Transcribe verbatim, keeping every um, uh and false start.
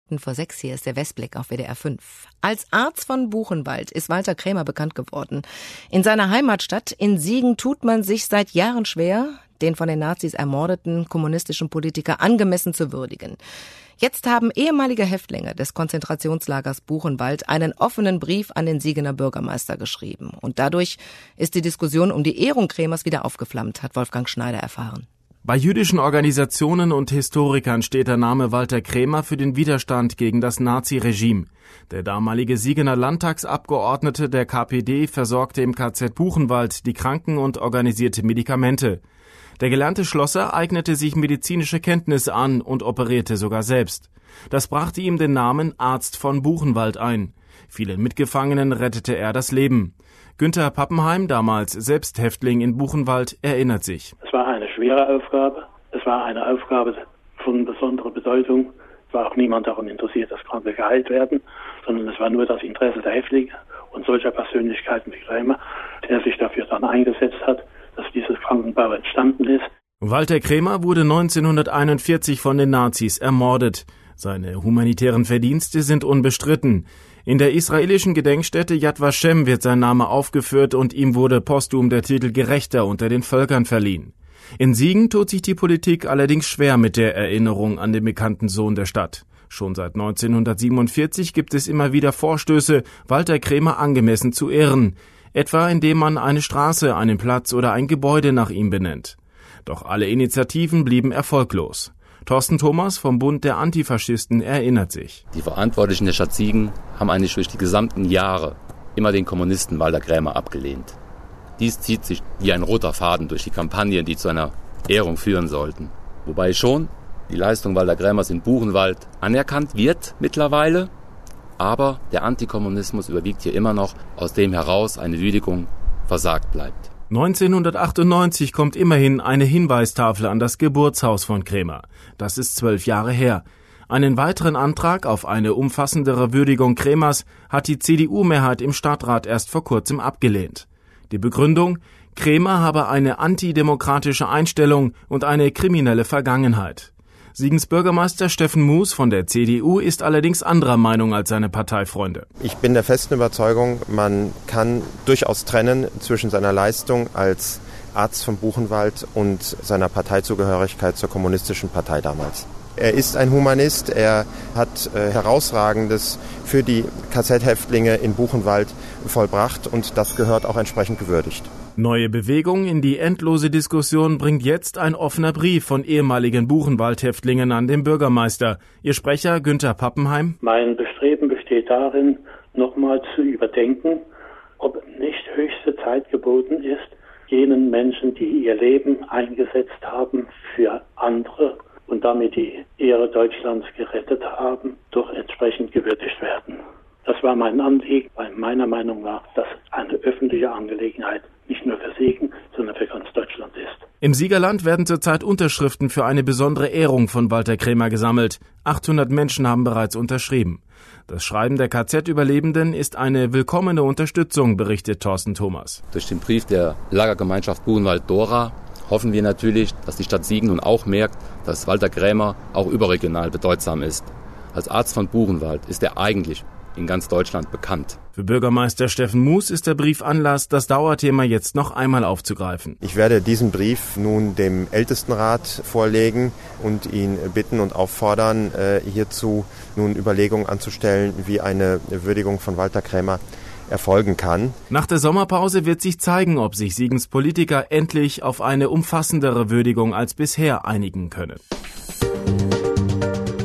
Minuten vor sechs. Hier ist der Westblick auf W D R fünf. Als Arzt von Buchenwald ist Walter Krämer bekannt geworden. In seiner Heimatstadt in Siegen tut man sich seit Jahren schwer, den von den Nazis ermordeten kommunistischen Politiker angemessen zu würdigen. Jetzt haben ehemalige Häftlinge des Konzentrationslagers Buchenwald einen offenen Brief an den Siegener Bürgermeister geschrieben. Und dadurch ist die Diskussion um die Ehrung Krämers wieder aufgeflammt, hat Wolfgang Schneider erfahren. Bei jüdischen Organisationen und Historikern steht der Name Walter Krämer für den Widerstand gegen das Naziregime. Der damalige Siegener Landtagsabgeordnete der K P D versorgte im K Z Buchenwald die Kranken und organisierte Medikamente. Der gelernte Schlosser eignete sich medizinische Kenntnisse an und operierte sogar selbst. Das brachte ihm den Namen Arzt von Buchenwald ein. Vielen Mitgefangenen rettete er das Leben. Günther Pappenheim, damals selbst Häftling in Buchenwald, erinnert sich. Es war eine schwere Aufgabe. Es war eine Aufgabe von besonderer Bedeutung. Es war auch niemand daran interessiert, dass Kranke geheilt werden, sondern es war nur das Interesse der Häftlinge und solcher Persönlichkeiten wie Krämer, der sich dafür dann eingesetzt hat, dass dieses Krankenbau entstanden ist. Walter Krämer wurde neunzehnhunderteinundvierzig von den Nazis ermordet. Seine humanitären Verdienste sind unbestritten. In der israelischen Gedenkstätte Yad Vashem wird sein Name aufgeführt und ihm wurde posthum der Titel Gerechter unter den Völkern verliehen. In Siegen tut sich die Politik allerdings schwer mit der Erinnerung an den bekannten Sohn der Stadt. Schon seit neunzehnhundertsiebenundvierzig gibt es immer wieder Vorstöße, Walter Krämer angemessen zu ehren, etwa indem man eine Straße, einen Platz oder ein Gebäude nach ihm benennt. Doch alle Initiativen blieben erfolglos. Thorsten Thomas vom Bund der Antifaschisten erinnert sich. Die Verantwortlichen der Stadt Siegen haben eigentlich durch die gesamten Jahre immer den Kommunisten Walter Krämer abgelehnt. Dies zieht sich wie ein roter Faden durch die Kampagnen, die zu einer Ehrung führen sollten. Wobei schon die Leistung Walter Krämers in Buchenwald anerkannt wird mittlerweile, aber der Antikommunismus überwiegt hier immer noch, aus dem heraus eine Würdigung versagt bleibt. neunzehnhundertachtundneunzig kommt immerhin eine Hinweistafel an das Geburtshaus von Krämer. Das ist zwölf Jahre her. Einen weiteren Antrag auf eine umfassendere Würdigung Krämers hat die C D U-Mehrheit im Stadtrat erst vor kurzem abgelehnt. Die Begründung: Krämer habe eine antidemokratische Einstellung und eine kriminelle Vergangenheit. Siegens Bürgermeister Steffen Muß von der C D U ist allerdings anderer Meinung als seine Parteifreunde. Ich bin der festen Überzeugung, man kann durchaus trennen zwischen seiner Leistung als Arzt von Buchenwald und seiner Parteizugehörigkeit zur kommunistischen Partei damals. Er ist ein Humanist, er hat äh, Herausragendes für die K Z-Häftlinge in Buchenwald vollbracht und das gehört auch entsprechend gewürdigt. Neue Bewegung in die endlose Diskussion bringt jetzt ein offener Brief von ehemaligen Buchenwald-Häftlingen an den Bürgermeister. Ihr Sprecher Günther Pappenheim: Mein Bestreben besteht darin, nochmal zu überdenken, ob nicht höchste Zeit geboten ist, jenen Menschen, die ihr Leben eingesetzt haben für andere und damit die Ehre Deutschlands gerettet haben, doch entsprechend gewürdigt werden. Das war mein Anliegen, weil meiner Meinung nach das eine öffentliche Angelegenheit nicht nur für Siegen, sondern für ganz Deutschland ist. Im Siegerland werden zurzeit Unterschriften für eine besondere Ehrung von Walter Krämer gesammelt. achthundert Menschen haben bereits unterschrieben. Das Schreiben der K Z-Überlebenden ist eine willkommene Unterstützung, berichtet Thorsten Thomas. Durch den Brief der Lagergemeinschaft Buchenwald-Dora hoffen wir natürlich, dass die Stadt Siegen nun auch merkt, dass Walter Krämer auch überregional bedeutsam ist. Als Arzt von Buchenwald ist er eigentlich in ganz Deutschland bekannt. Für Bürgermeister Steffen Muß ist der Brief Anlass, das Dauerthema jetzt noch einmal aufzugreifen. Ich werde diesen Brief nun dem Ältestenrat vorlegen und ihn bitten und auffordern, hierzu nun Überlegungen anzustellen, wie eine Würdigung von Walter Krämer erfolgen kann. Nach der Sommerpause wird sich zeigen, ob sich Siegens Politiker endlich auf eine umfassendere Würdigung als bisher einigen können.